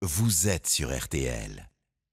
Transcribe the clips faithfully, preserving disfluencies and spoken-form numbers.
vous êtes sur R T L.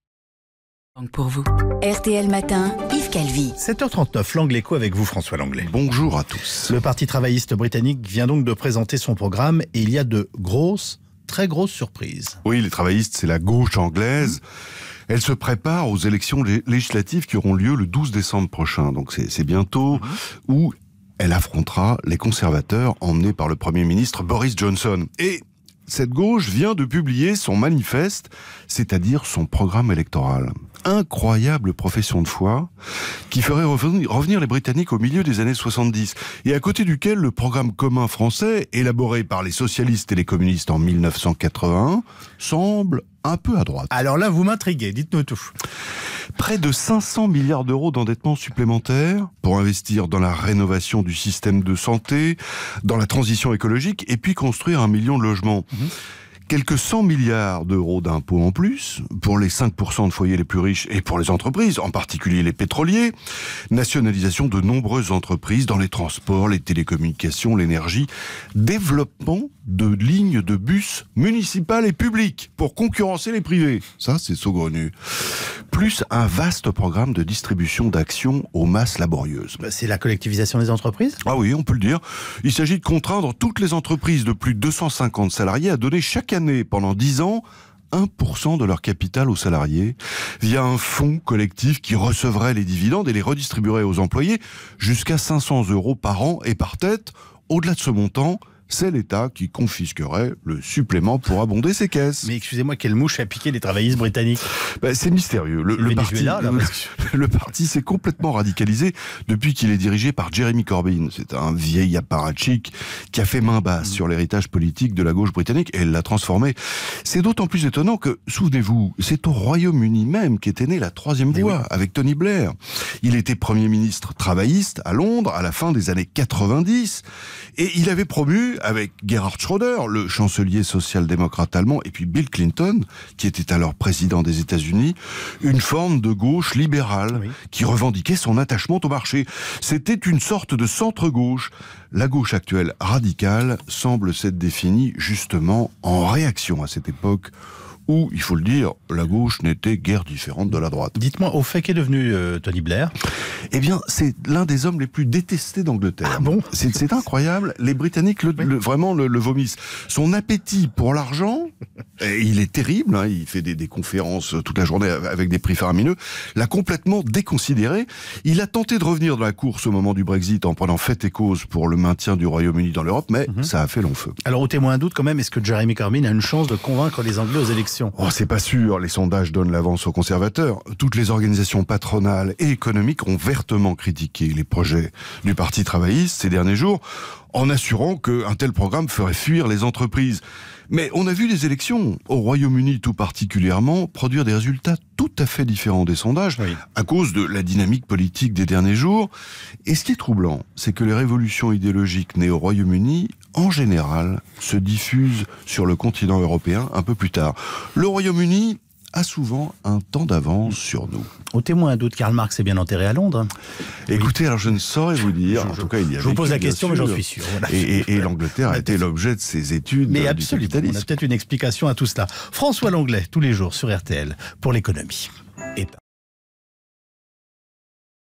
Pour vous. R T L Matin, Yves Calvi. sept heures trente-neuf, l'Angle Écho avec vous, François Langlais. Bonjour à tous. Le Parti travailliste britannique vient donc de présenter son programme et il y a de grosses, très grosses surprises. Oui, les travaillistes, c'est la gauche anglaise. Elle se prépare aux élections lé- législatives qui auront lieu le douze décembre prochain, donc c'est, c'est bientôt, mmh. où elle affrontera les conservateurs emmenés par le Premier ministre Boris Johnson. Et cette gauche vient de publier son manifeste, c'est-à-dire son programme électoral. Incroyable profession de foi qui ferait revenir, revenir les Britanniques au milieu des années soixante-dix et à côté duquel le programme commun français, élaboré par les socialistes et les communistes en mille neuf cent quatre-vingt-un, semble un peu à droite. Alors là, vous m'intriguez, dites-nous tout. Près de cinq cents milliards d'euros d'endettement supplémentaire pour investir dans la rénovation du système de santé, dans la transition écologique et puis construire un million de logements. Mmh. Quelques cent milliards d'euros d'impôts en plus pour les cinq pour cent de foyers les plus riches et pour les entreprises, en particulier les pétroliers. Nationalisation de nombreuses entreprises dans les transports, les télécommunications, l'énergie. Développement de lignes de bus municipales et publiques pour concurrencer les privés. Ça, c'est saugrenu. Plus un vaste programme de distribution d'actions aux masses laborieuses. C'est la collectivisation des entreprises ? Ah oui, on peut le dire. Il s'agit de contraindre toutes les entreprises de plus de deux cent cinquante salariés à donner chaque année, pendant dix ans, un pour cent de leur capital aux salariés, via un fonds collectif qui recevrait les dividendes et les redistribuerait aux employés jusqu'à cinq cents euros par an et par tête. Au-delà de ce montant, c'est l'État qui confisquerait le supplément pour abonder ses caisses. Mais excusez-moi, quelle mouche a piqué les travaillistes britanniques ? Ben, c'est mystérieux. Le, le, parti, là, là, le, le parti s'est complètement radicalisé depuis qu'il est dirigé par Jeremy Corbyn. C'est un vieil apparatchik qui a fait main basse mmh. sur l'héritage politique de la gauche britannique et l'a transformé. C'est d'autant plus étonnant que, souvenez-vous, c'est au Royaume-Uni même qu'était née la troisième voie, oui. avec Tony Blair. Il était Premier ministre travailliste à Londres à la fin des années quatre-vingt-dix et il avait promu avec Gerhard Schröder, le chancelier social-démocrate allemand, et puis Bill Clinton, qui était alors président des États-Unis, une forme de gauche libérale oui. qui revendiquait son attachement au marché. C'était une sorte de centre-gauche. La gauche actuelle radicale semble s'être définie justement en réaction à cette époque où, il faut le dire, la gauche n'était guère différente de la droite. Dites-moi, au fait qu'est devenu euh, Tony Blair ? Eh bien, c'est l'un des hommes les plus détestés d'Angleterre. Ah bon ? C'est, c'est incroyable. Les Britanniques, le, oui. le, vraiment, le, le vomissent. Son appétit pour l'argent, et il est terrible, hein, il fait des, des conférences toute la journée avec des prix faramineux, l'a complètement déconsidéré. Il a tenté de revenir dans la course au moment du Brexit en prenant fait et cause pour le maintien du Royaume-Uni dans l'Europe, mais mm-hmm. ça a fait long feu. Alors, au témoin un doute quand même, est-ce que Jeremy Corbyn a une chance de convaincre les Anglais aux élections ? Oh, c'est pas sûr. Les sondages donnent l'avance aux conservateurs. Toutes les organisations patronales et économiques ont vertement critiqué les projets du Parti travailliste ces derniers jours, en assurant qu'un tel programme ferait fuir les entreprises. Mais on a vu les élections, au Royaume-Uni tout particulièrement, produire des résultats tout à fait différents des sondages, oui. à cause de la dynamique politique des derniers jours. Et ce qui est troublant, c'est que les révolutions idéologiques nées au Royaume-Uni, en général, se diffusent sur le continent européen un peu plus tard. Le Royaume-Uni a souvent un temps d'avance sur nous. Au témoin un doute, Karl Marx est bien enterré à Londres. Écoutez, oui. alors je ne saurais vous dire, je, en tout cas il y a. Je vous pose la question, mais j'en suis sûr. Voilà. Et, et, et l'Angleterre a été l'objet de ses études. Mais du absolument, capitalisme. on a peut-être une explication à tout cela. François Langlais, tous les jours sur R T L, pour l'économie. Et